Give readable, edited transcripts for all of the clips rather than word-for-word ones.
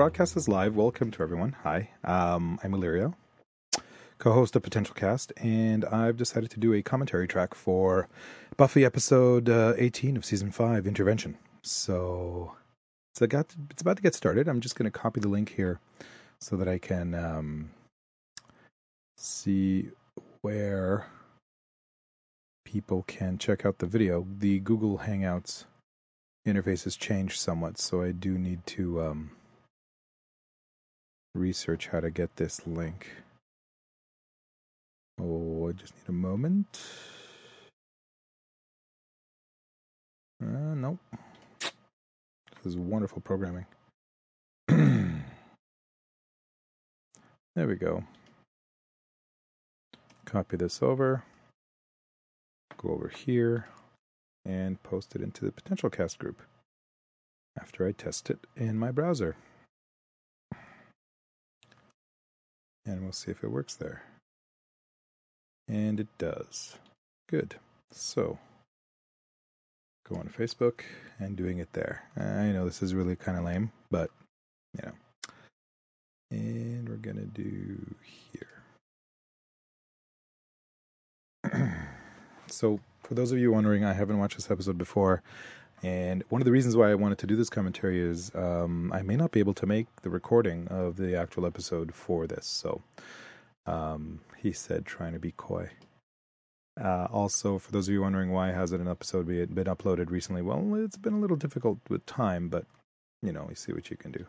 broadcast is live. Welcome to everyone. Hi, I'm Illyrio, co-host of Potential Cast, and I've decided to do a commentary track for Buffy episode 18 of season 5, Intervention. So it's about to get started. I'm just going to copy the link here so that I can see where people can check out the video. The Google Hangouts interface has changed somewhat, so I do need to research how to get this link. Oh, I just need a moment. Nope. This is wonderful programming. There we go. Copy this over. Go over here and post it into the Potential Cast group after I test it in my browser. And we'll see if it works there. And it does. Good. So, go on Facebook and doing it there. I know this is really kind of lame, but, you know. And we're going to do here. So, for those of you wondering, I haven't watched this episode before. And one of the reasons why I wanted to do this commentary is I may not be able to make the recording of the actual episode for this. So, he said trying to be coy. Also, for those of you wondering why hasn't an episode been uploaded recently, well, it's been a little difficult with time, but, you know, you see what you can do.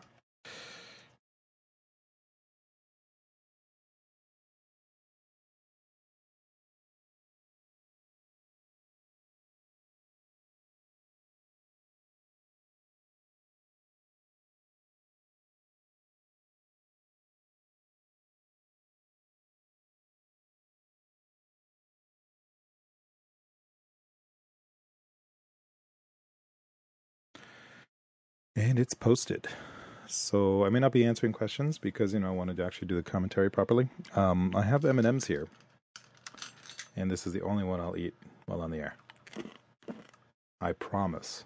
And it's posted. So I may not be answering questions because, you know, I wanted to actually do the commentary properly. I have M&Ms here. And this is the only one I'll eat while on the air. I promise.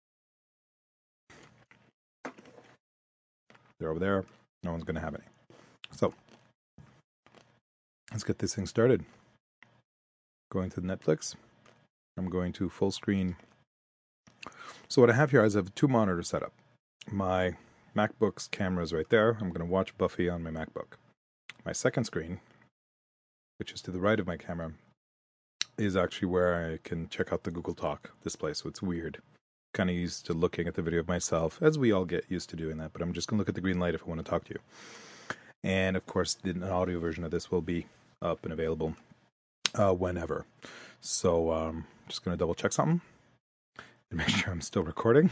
They're over there. No one's going to have any. So, let's get this thing started. Going to Netflix. I'm going to full screen. So what I have here is I have 2 monitors set up. My MacBook's camera is right there. I'm going to watch Buffy on my MacBook. My second screen, which is to the right of my camera, is actually where I can check out the Google Talk display. So it's weird. Kind of used to looking at the video of myself, as we all get used to doing that. But I'm just going to look at the green light if I want to talk to you. And of course, the audio version of this will be up and available whenever. So I'm just going to double check something and make sure I'm still recording.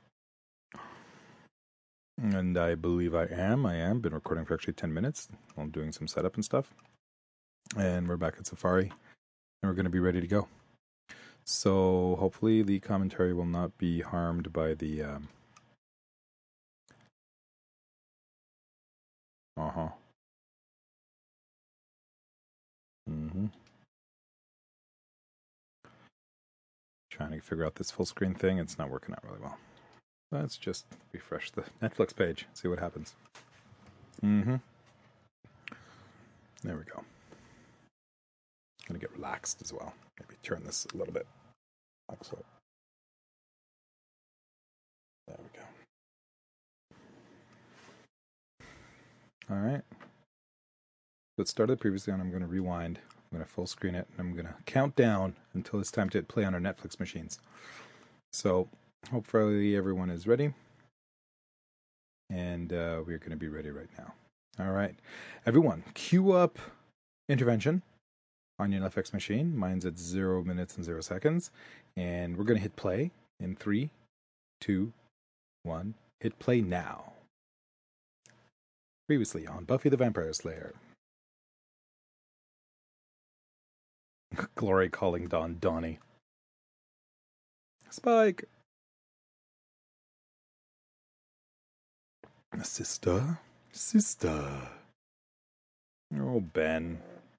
And I believe I am. Been recording for actually 10 minutes while doing some setup and stuff. And we're back at Safari. And we're going to be ready to go. So hopefully the commentary will not be harmed by the... Trying to figure out this full screen thing. It's not working out really well. Let's just refresh the Netflix page. See what happens. There we go. Gonna get relaxed as well. Maybe turn this a little bit. Like so. There we go. Alright. So it started previously on. I'm going to rewind. I'm going to full screen it. And I'm going to count down until it's time to hit play on our Netflix machines. So hopefully everyone is ready. And we're going to be ready right now. Alright. Everyone, queue up Intervention on your Netflix machine. Mine's at 0 minutes and 0 seconds. And we're going to hit play in 3, 2, 1. Hit play now. Previously on Buffy the Vampire Slayer. Glory calling Dawn Donnie. Spike. Sister. Oh, Ben.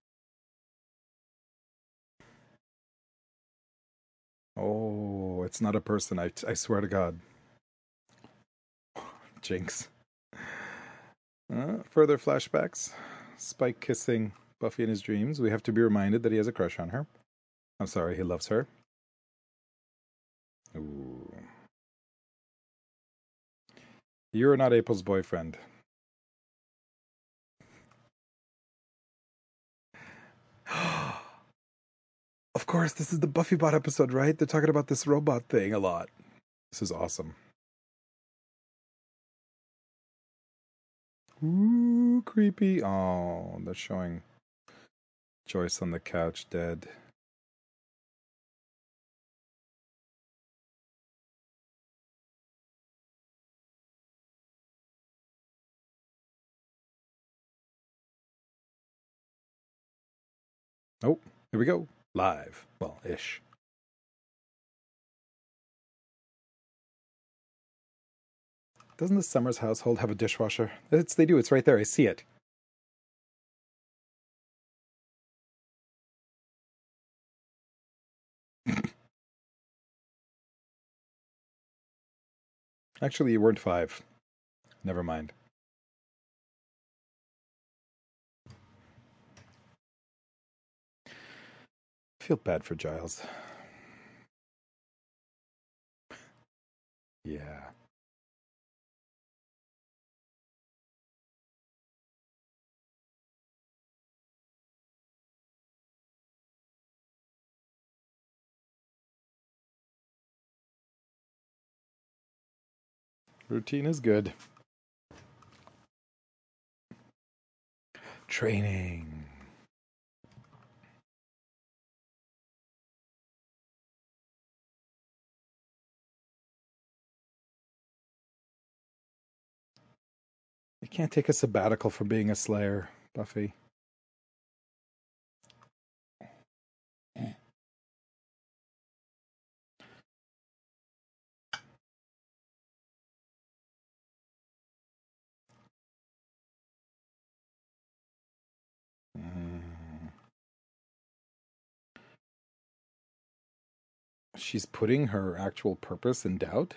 Oh, it's not a person. I swear to God. Jinx. Further flashbacks. Spike kissing Buffy in his dreams. We have to be reminded that he has a crush on her. I'm sorry, he loves her. Ooh. You're not April's boyfriend. Of course, this is the BuffyBot episode, right? They're talking about this robot thing a lot. This is awesome. Ooh, creepy. Oh, they're showing Joyce on the couch dead. Oh, here we go. Live. Well, ish. Doesn't the Summers household have a dishwasher? They do. It's right there. I see it. Actually, you weren't 5. Never mind. I feel bad for Giles. Yeah. Routine is good. Training. You can't take a sabbatical from being a Slayer, Buffy. She's putting her actual purpose in doubt?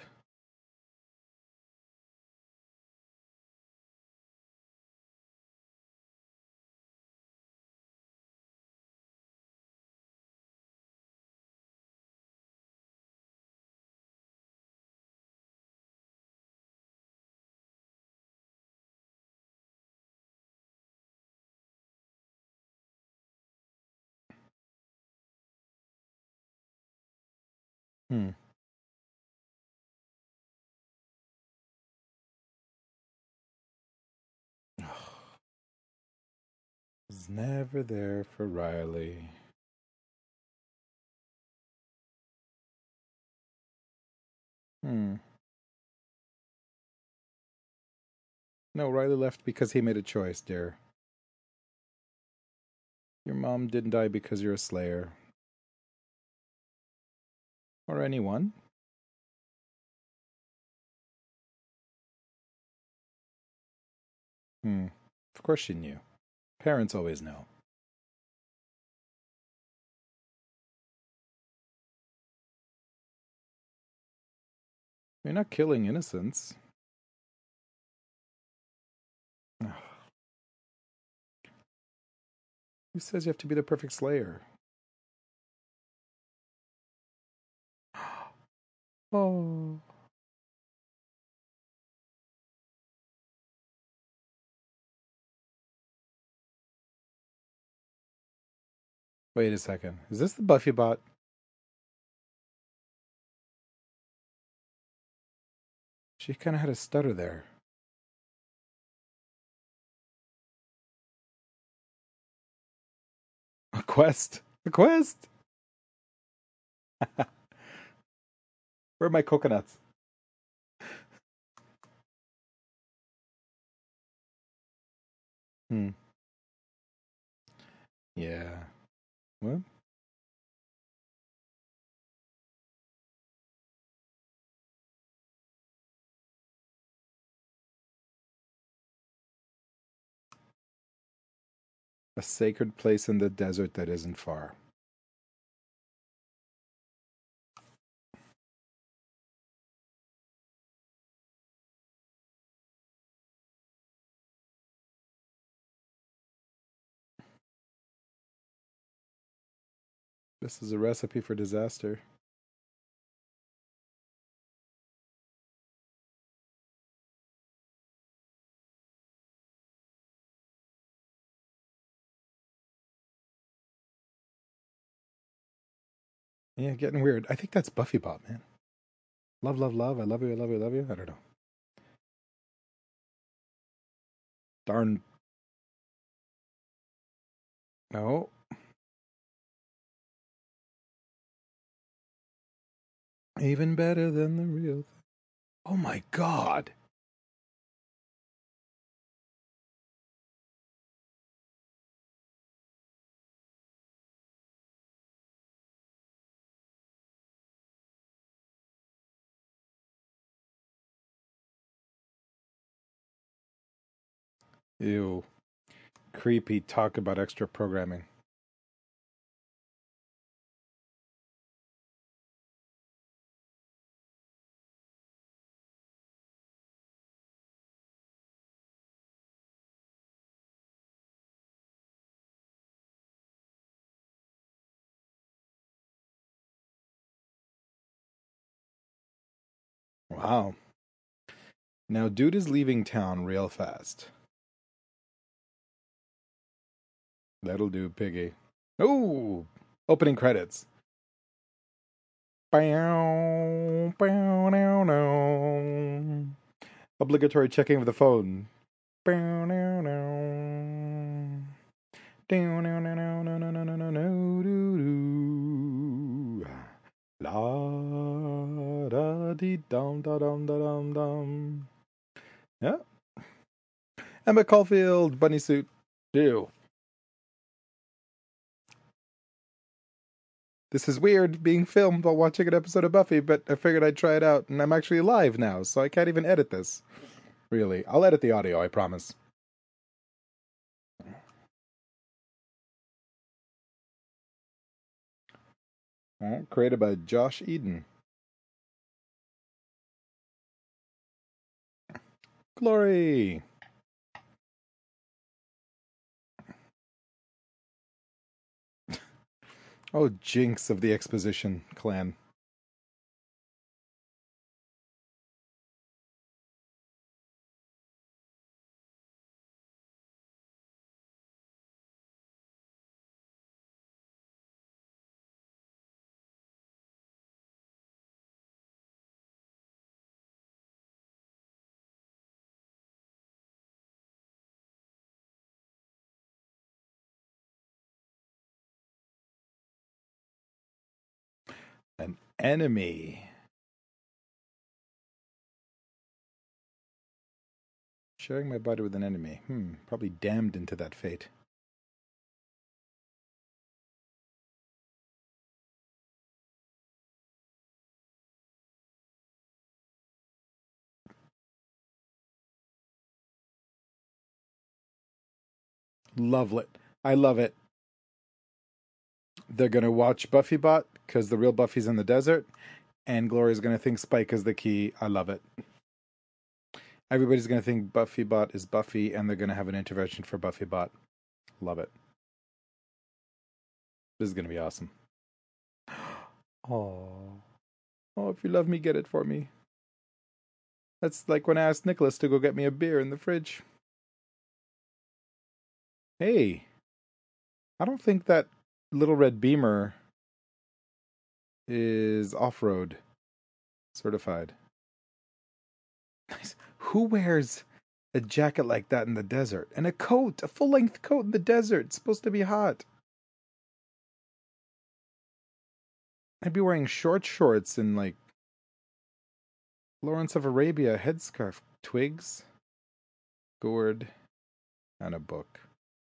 Hmm. Was never there for Riley. Hmm. No, Riley left because he made a choice, dear. Your mom didn't die because you're a Slayer. Or anyone. Hmm. Of course she knew. Parents always know. You're not killing innocents. Who says you have to be the perfect Slayer? Oh. Wait a second. Is this the Buffy bot? She kind of had a stutter there. A quest. A quest. Where are my coconuts? Hmm. Yeah. What? A sacred place in the desert that isn't far. This is a recipe for disaster. Yeah, getting weird. I think that's Buffy Bot, man. Love, love, love. I love you, I love you, I love you. I don't know. Darn. No. Even better than the real thing. Oh my god. Ew. Creepy talk about extra programming. Wow. Now, dude is leaving town real fast. That'll do, piggy. Oh! Opening credits. Bow, bow, now, now. Obligatory checking of the phone. Bow, now, now. Down, now, now, now, now, now, now, now, now, doo, doo. La da dee dum da dum da dum dum. Yeah. Emma Caulfield, bunny suit. Ew. This is weird being filmed while watching an episode of Buffy, but I figured I'd try it out, and I'm actually live now, so I can't even edit this. Really. I'll edit the audio, I promise. Created by Josh Eden. Glory! Oh, jinx of the exposition clan. An enemy. Sharing my body with an enemy. Probably damned into that fate. Love it. I love it. They're gonna watch Buffy Bot because the real Buffy's in the desert, and Glory's gonna think Spike is the key. I love it. Everybody's gonna think Buffy Bot is Buffy, and they're gonna have an intervention for Buffy Bot. Love it. This is gonna be awesome. Oh, oh! If you love me, get it for me. That's like when I asked Nicholas to go get me a beer in the fridge. Hey, I don't think that little red Beamer is off-road certified. Nice. Who wears a jacket like that in the desert? And a coat, a full-length coat in the desert. It's supposed to be hot. I'd be wearing shorts and like Lawrence of Arabia headscarf, twigs, gourd, and a book.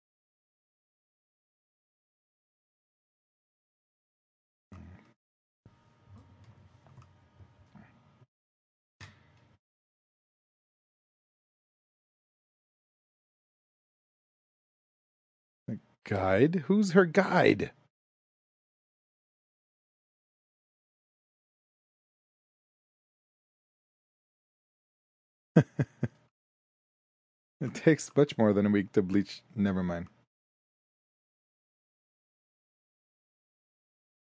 A guide? Who's her guide? It takes much more than a week to bleach. Never mind.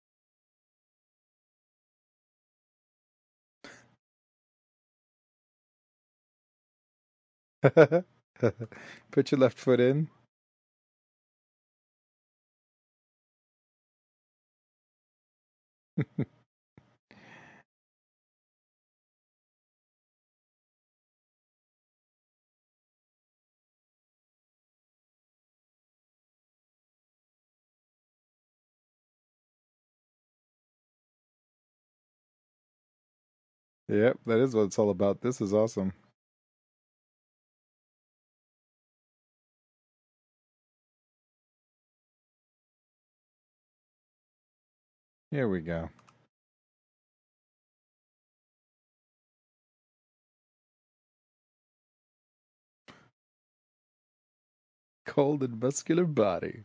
Put your left foot in. Yep, that is what it's all about. This is awesome. Here we go. Cold and muscular body.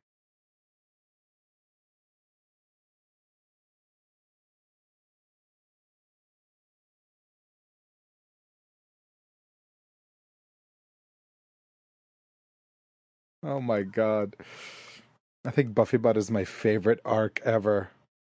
Oh my God. I think Buffy Butt is my favorite arc ever.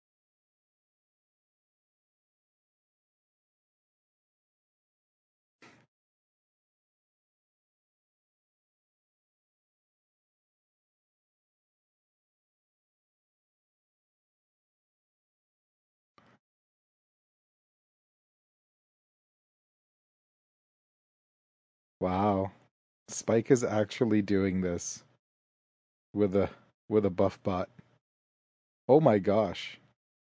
Wow. Spike is actually doing this with a buff bot. Oh my gosh.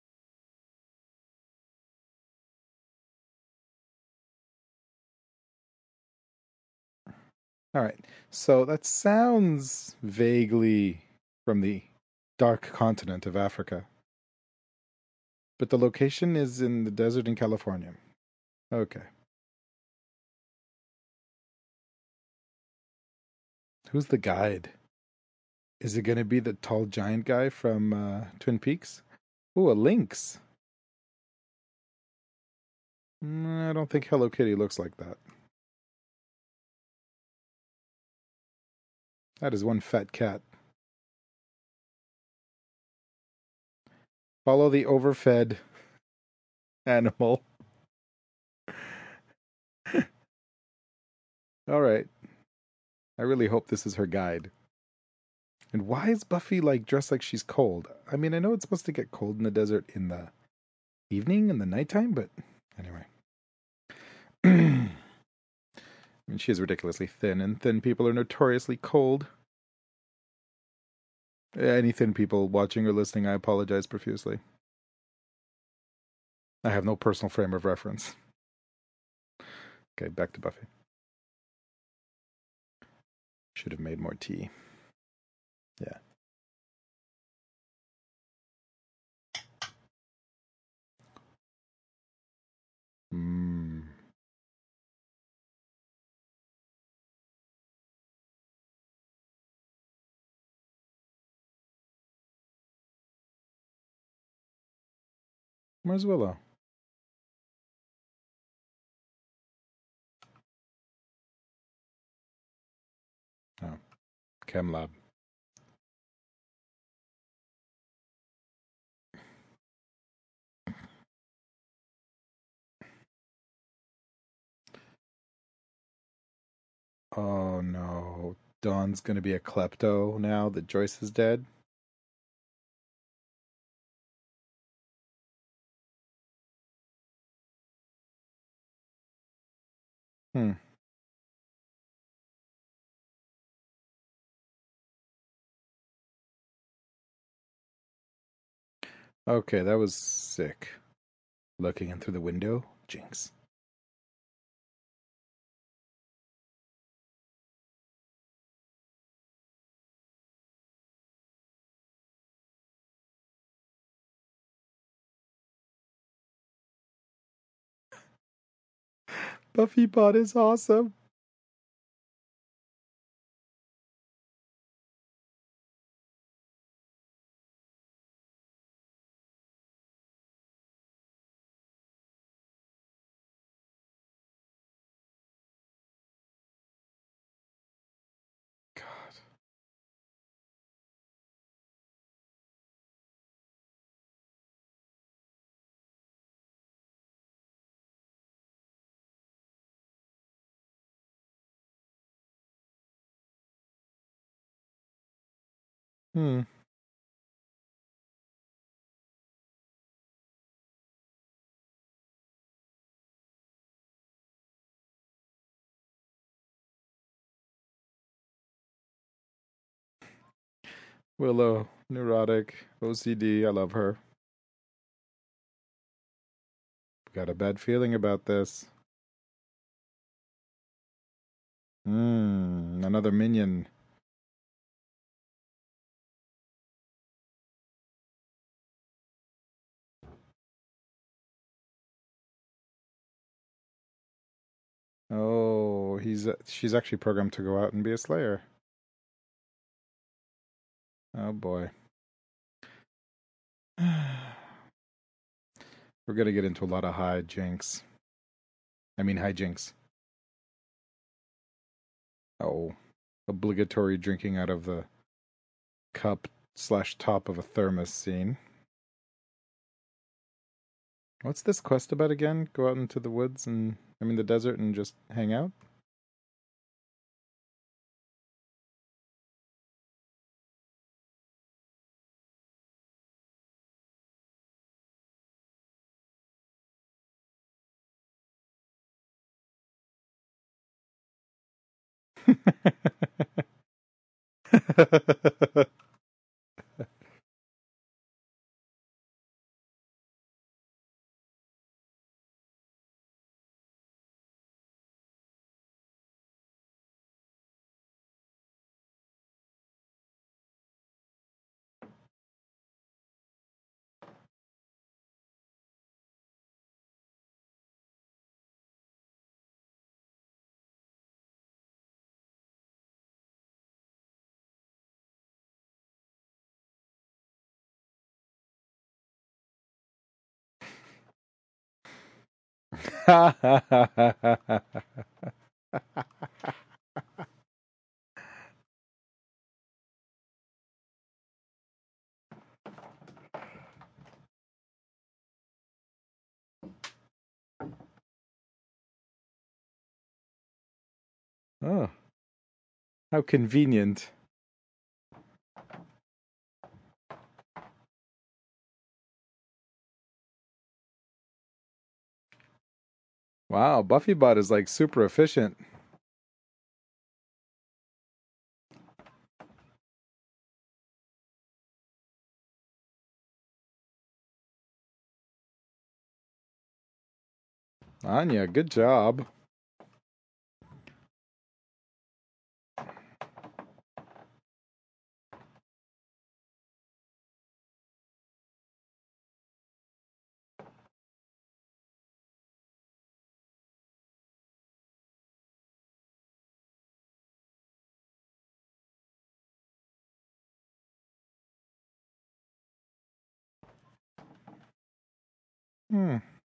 All right. So that sounds vaguely from the dark continent of Africa, but the location is in the desert in California. Okay. Who's the guide? Is it going to be the tall giant guy from Twin Peaks? Ooh, a lynx. I don't think Hello Kitty looks like that. That is one fat cat. Follow the overfed animal. All right. I really hope this is her guide. And why is Buffy like dressed like she's cold? I mean, I know it's supposed to get cold in the desert in the evening and the nighttime, but anyway. I mean, she is ridiculously thin, and thin people are notoriously cold. Any thin people watching or listening, I apologize profusely. I have no personal frame of reference. Okay, back to Buffy. Should have made more tea. Yeah. Mmm. Where's Willow? Oh, Chem Lab. Oh no. Dawn's gonna be a klepto now that Joyce is dead. Hmm. Okay, that was sick. Looking in through the window. Jinx. Buffy Bot is awesome. God. Hmm. Willow, neurotic, OCD. I love her. Got a bad feeling about this. Another minion. Oh, she's actually programmed to go out and be a slayer. Oh boy. We're gonna get into a lot of hijinks. I mean hijinks. Oh, obligatory drinking out of the cup slash top of a thermos scene. What's this quest about again? Go out into the woods and, I mean, the desert and just hang out? Oh, how convenient. Wow, BuffyBot is like super efficient. Anya, good job. Hmm.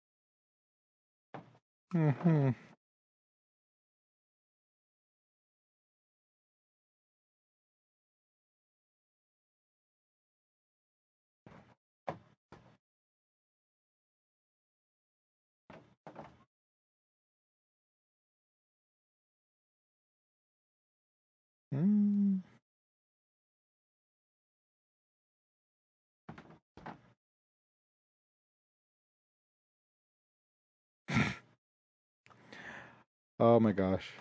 Hmm. Hmm. Oh my gosh.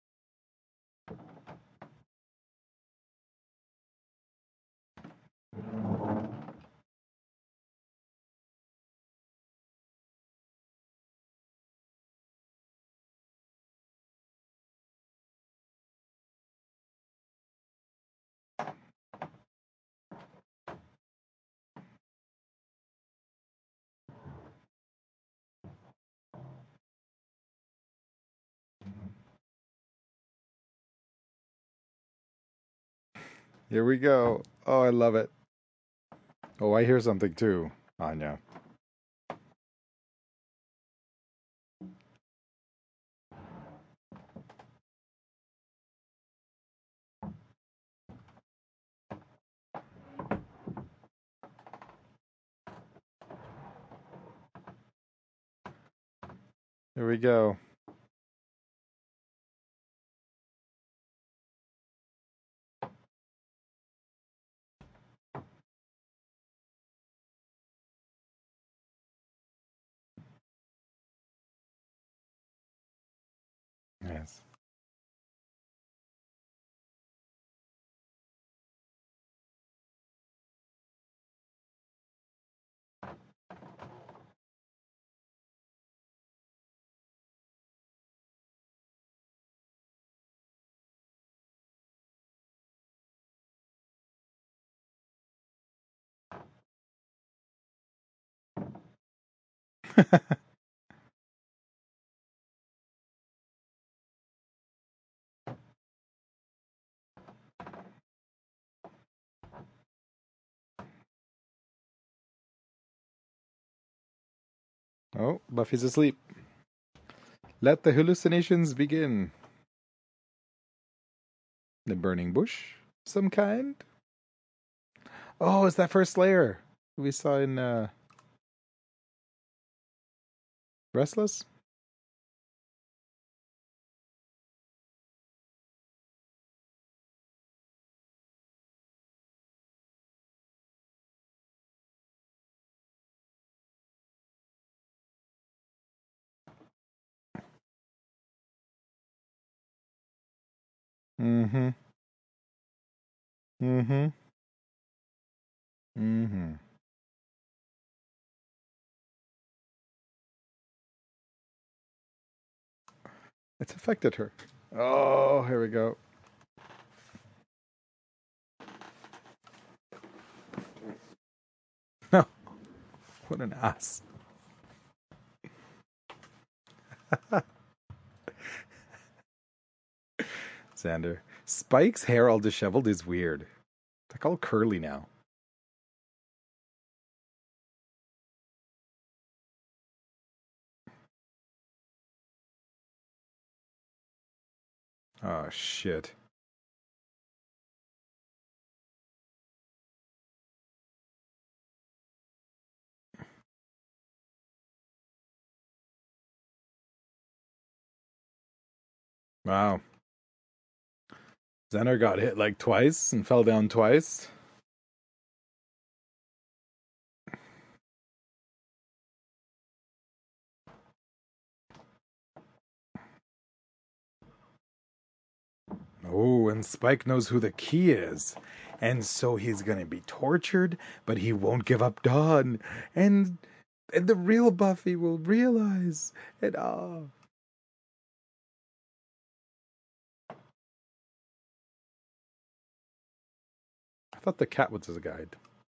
Here we go. Oh, I love it. Oh, I hear something too, Anya. Here we go. Oh, Buffy's asleep. Let the hallucinations begin. The burning bush? Some kind? Oh, it's that first layer we saw in Restless? Mm-hmm. Mm-hmm. Mm-hmm. It's affected her. Oh, here we go. No, what an ass. Xander. Spike's hair all disheveled is weird. It's like all curly now. Oh, shit. Wow. Xander got hit like twice and fell down twice. Oh, and Spike knows who the key is. And so he's gonna be tortured, but he won't give up Dawn. And the real Buffy will realize. And I thought the cat was his guide.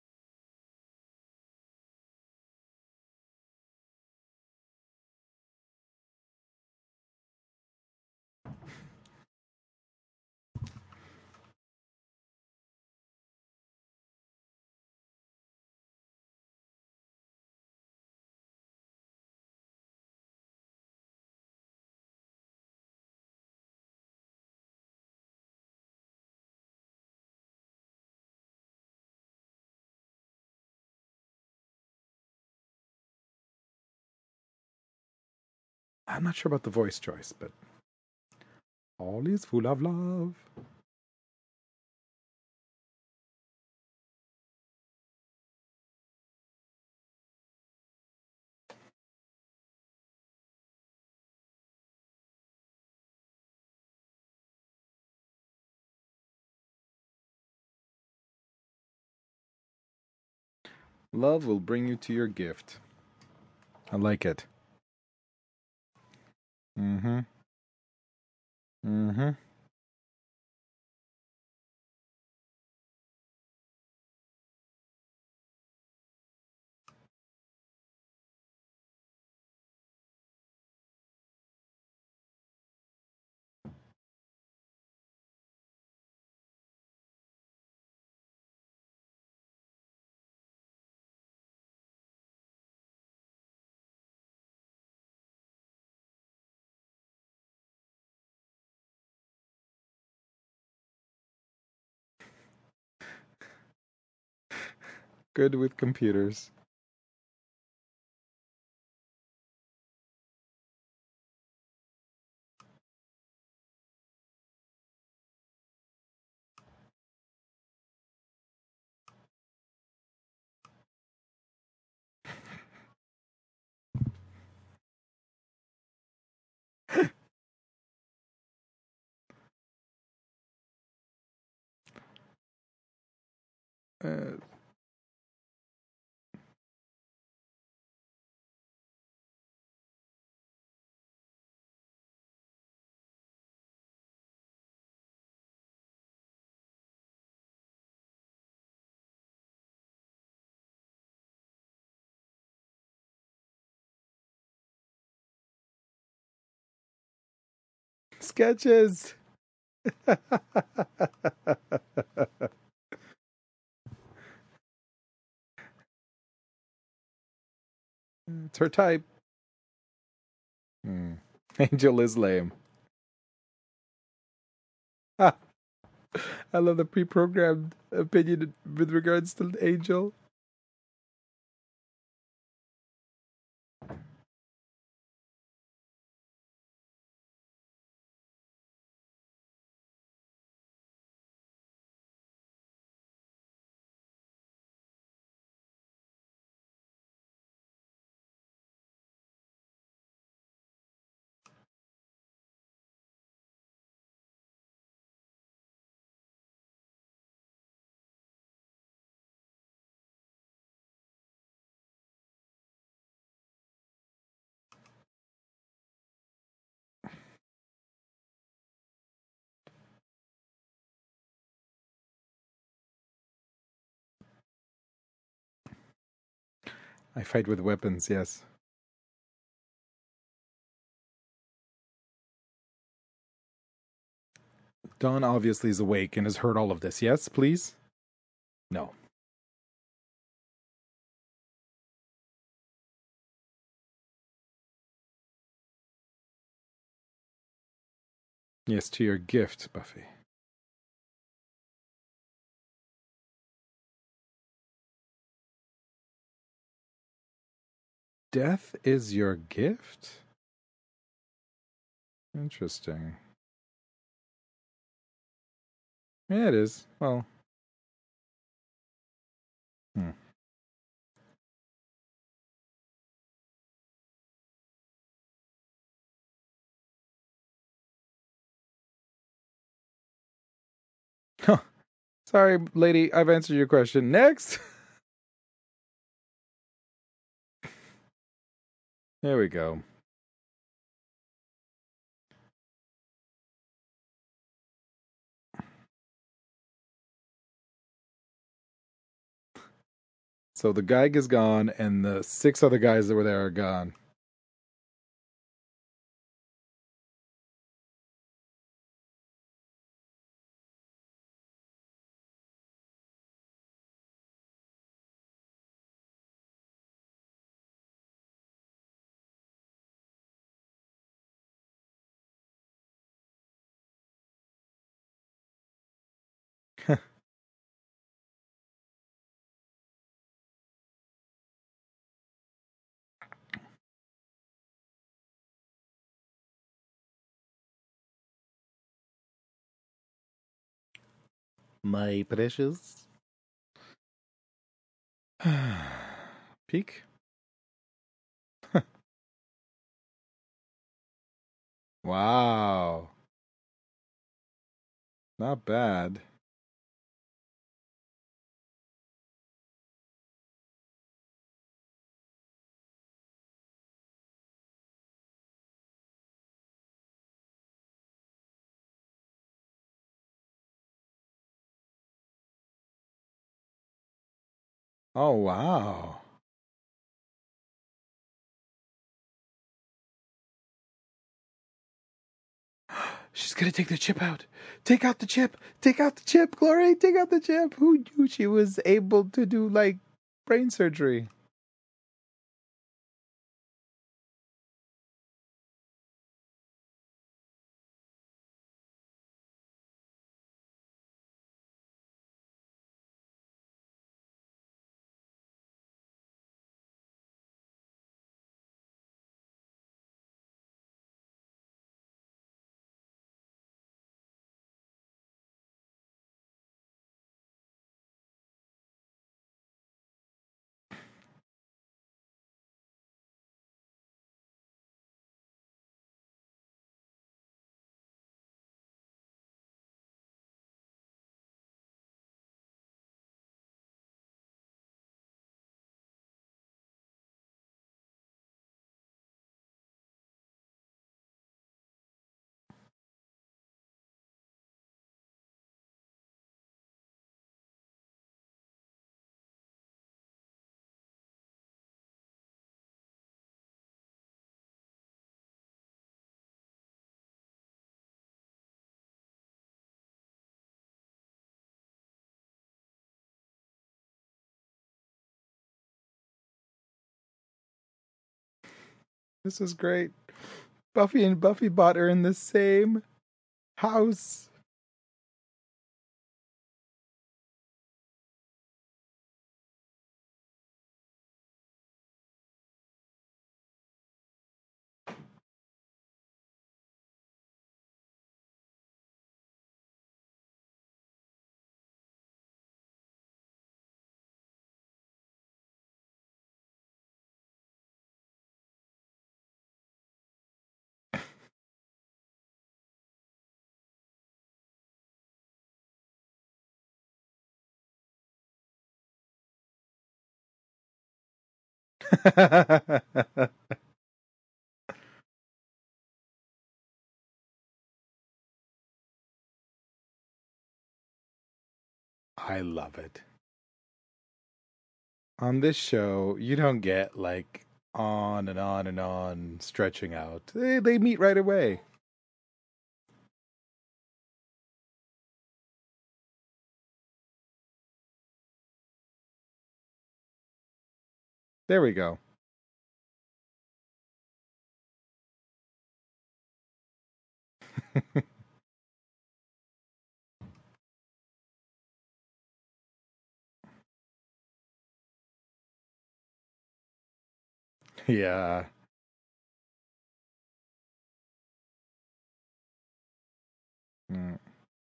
I'm not sure about the voice choice, but all is full of love. Love will bring you to your gift. I like it. Mm-hmm. Mm-hmm. Good with computers. Uh, Sketches. It's her type. Angel is lame. I love the pre-programmed opinion with regards to Angel. I fight with weapons, yes. Dawn obviously is awake and has heard all of this. Yes, please? No. Yes, to your gift, Buffy. Death is your gift? Interesting. Yeah, it is. Well. Hmm. Huh. Sorry, lady, I've answered your question. Next! There we go. So the Geig is gone, and the 6 other guys that were there are gone. My precious. Peek? Wow. Not bad. Oh, wow. She's gonna take the chip out. Take out the chip. Take out the chip, Glory. Take out the chip. Who knew she was able to do, like, brain surgery? This was great. Buffy and Buffybot are in the same house. I love it. On this show, you don't get like on and on and on stretching out. They meet right away. There we go. Yeah. Mm.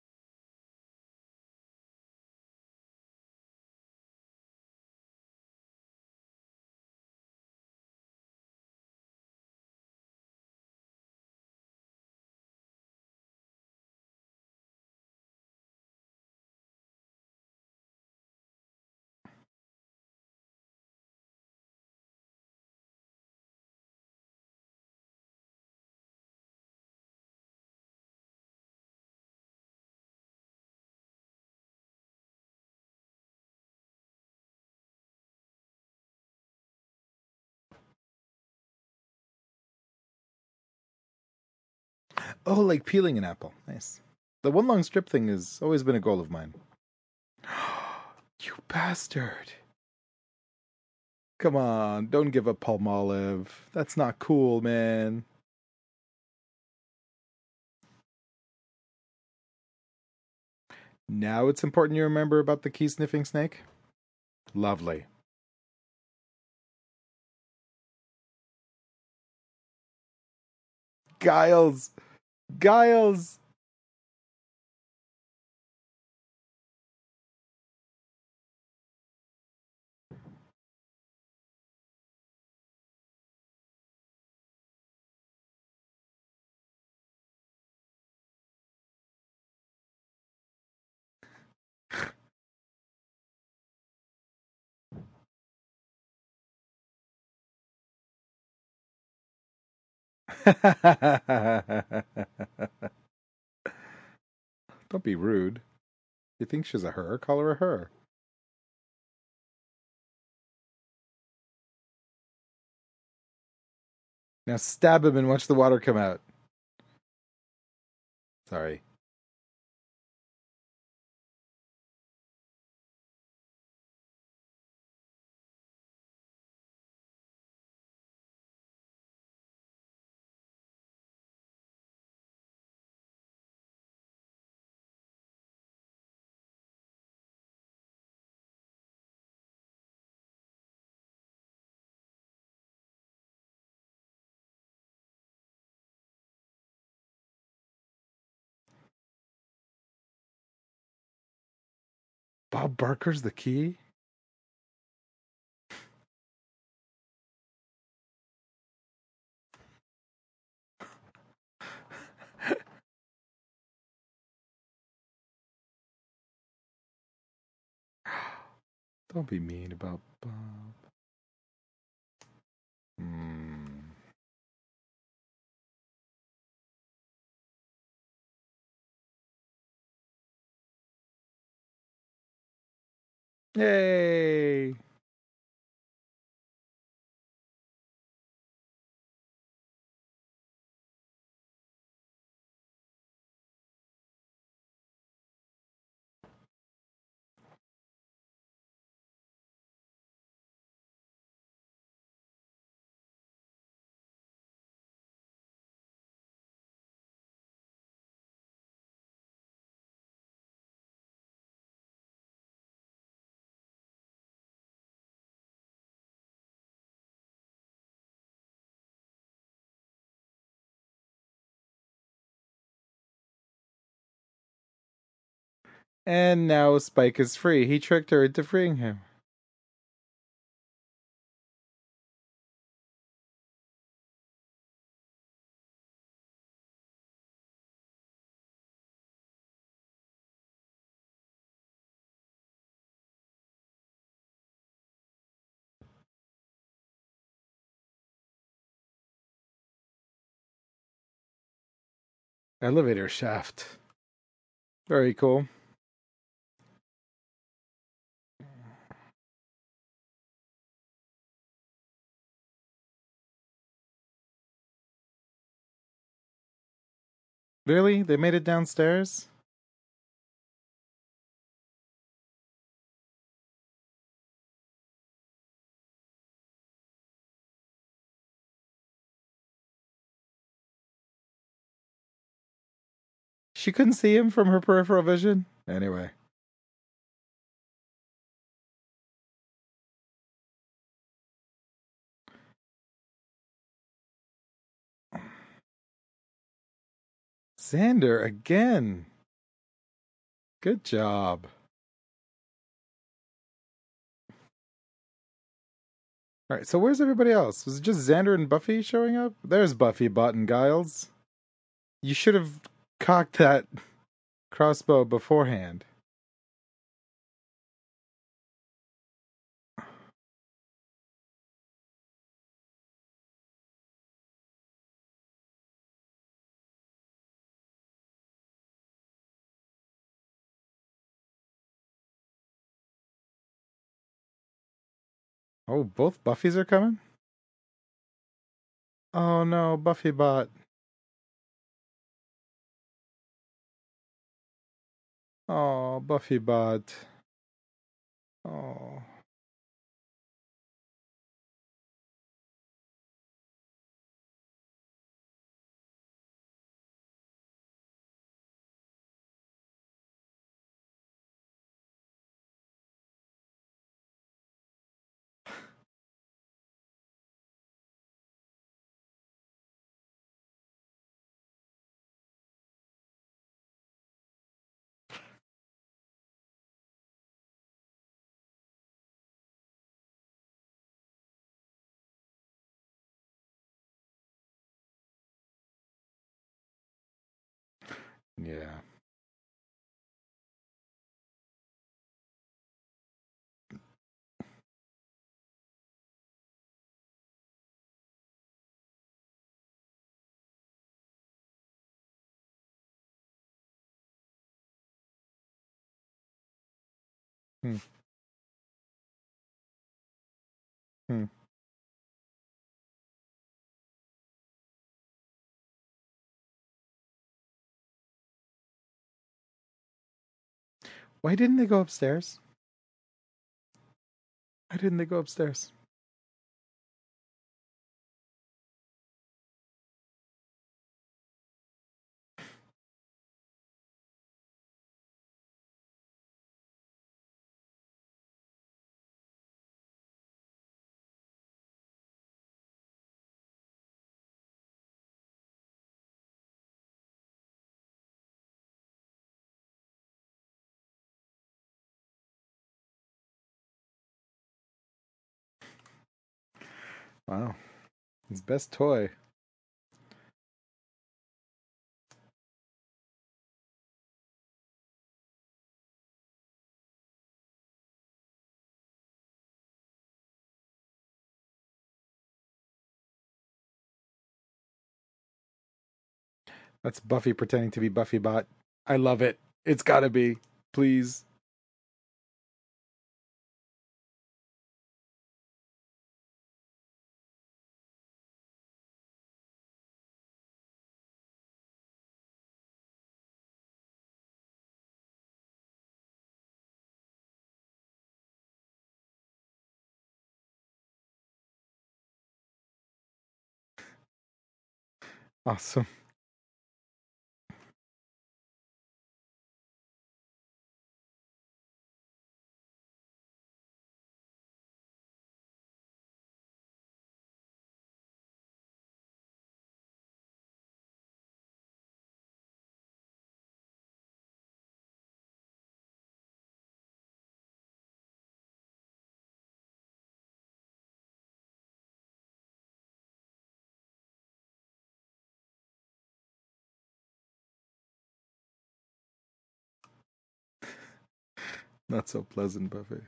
Oh, like peeling an apple. Nice. The one long strip thing has always been a goal of mine. You bastard. Come on, don't give up Palmolive. That's not cool, man. Now it's important you remember about the key sniffing snake? Lovely. Giles! Giles! Don't be rude. You think she's a her? Call her a her. Now stab him and watch the water come out. Sorry. Bob Barker's the key? Don't be mean about Bob. Hmm. Yay! And now Spike is free. He tricked her into freeing him. Elevator shaft. Very cool. Really? They made it downstairs? She couldn't see him from her peripheral vision? Anyway. Xander again. Good job. Alright, so where's everybody else? Was it just Xander and Buffy showing up? There's Buffy, Bot, and Giles. You should have cocked that crossbow beforehand. Oh, both Buffys are coming? Oh no, Buffy Bot. Oh, Buffy Bot. Oh. Yeah. Hmm. Hmm. Why didn't they go upstairs? Why didn't they go upstairs? Wow. His best toy. That's Buffy pretending to be Buffy Bot. I love it. It's gotta be. Please. Awesome. Not so pleasant, Buffy.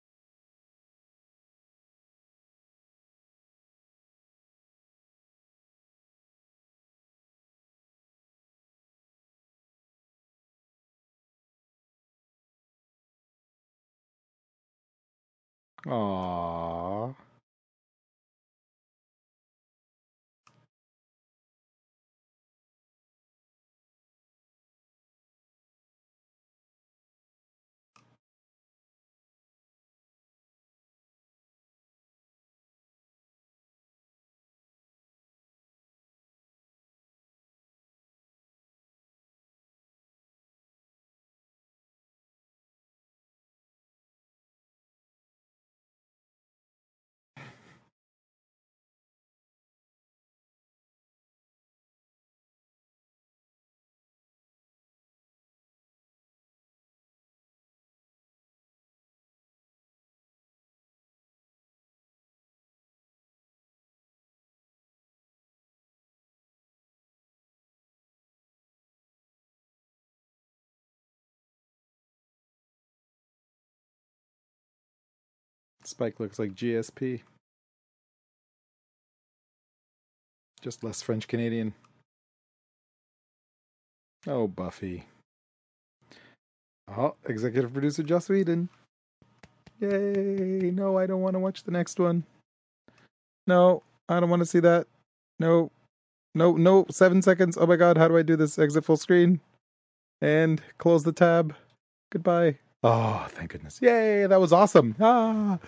Aww. Spike looks like GSP. Just less French Canadian. Oh, Buffy. Oh, executive producer Joss Whedon. Yay! No, I don't want to watch the next one. No, I don't want to see that. No, no. 7 seconds. Oh my god, how do I do this? Exit full screen. And close the tab. Goodbye. Oh, thank goodness. Yay, that was awesome. Ah.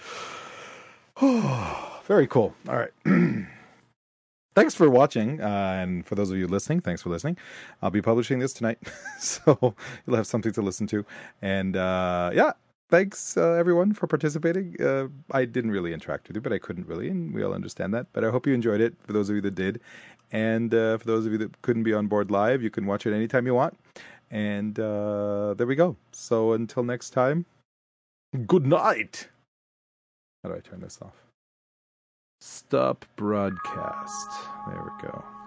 Oh, very cool. All right. Thanks for watching, and for those of you listening, thanks for listening. I'll be publishing this tonight, so you'll have something to listen to. And yeah, thanks everyone for participating. I didn't really interact with you, but I couldn't really, and we all understand that. But I hope you enjoyed it, for those of you that did. And for those of you that couldn't be on board live, you can watch it anytime you want. And there we go. So until next time, good night. How do I turn this off? Stop broadcast. There we go.